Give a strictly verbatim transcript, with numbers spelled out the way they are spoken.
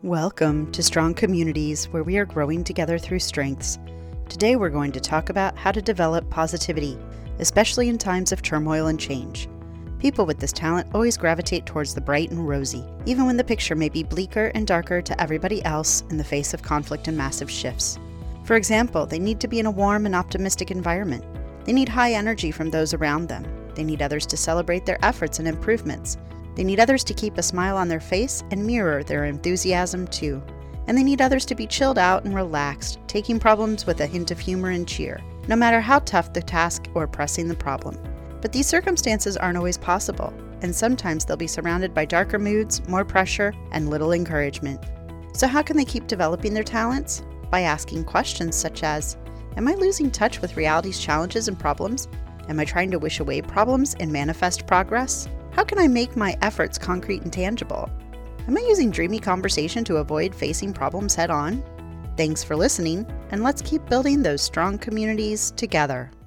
Welcome to Strong Communities, where we are growing together through strengths. Today we're going to talk about how to develop positivity, especially in times of turmoil and change. People with this talent always gravitate towards the bright and rosy, even when the picture may be bleaker and darker to everybody else in the face of conflict and massive shifts. For example, they need to be in a warm and optimistic environment. They need high energy from those around them. They need others to celebrate their efforts and improvements. They need others to keep a smile on their face and mirror their enthusiasm too. And they need others to be chilled out and relaxed, taking problems with a hint of humor and cheer, no matter how tough the task or pressing the problem. But these circumstances aren't always possible, and sometimes they'll be surrounded by darker moods, more pressure, and little encouragement. So how can they keep developing their talents? By asking questions such as, am I losing touch with reality's challenges and problems? Am I trying to wish away problems and manifest progress? How can I make my efforts concrete and tangible? Am I using dreamy conversation to avoid facing problems head on? Thanks for listening, and let's keep building those strong communities together.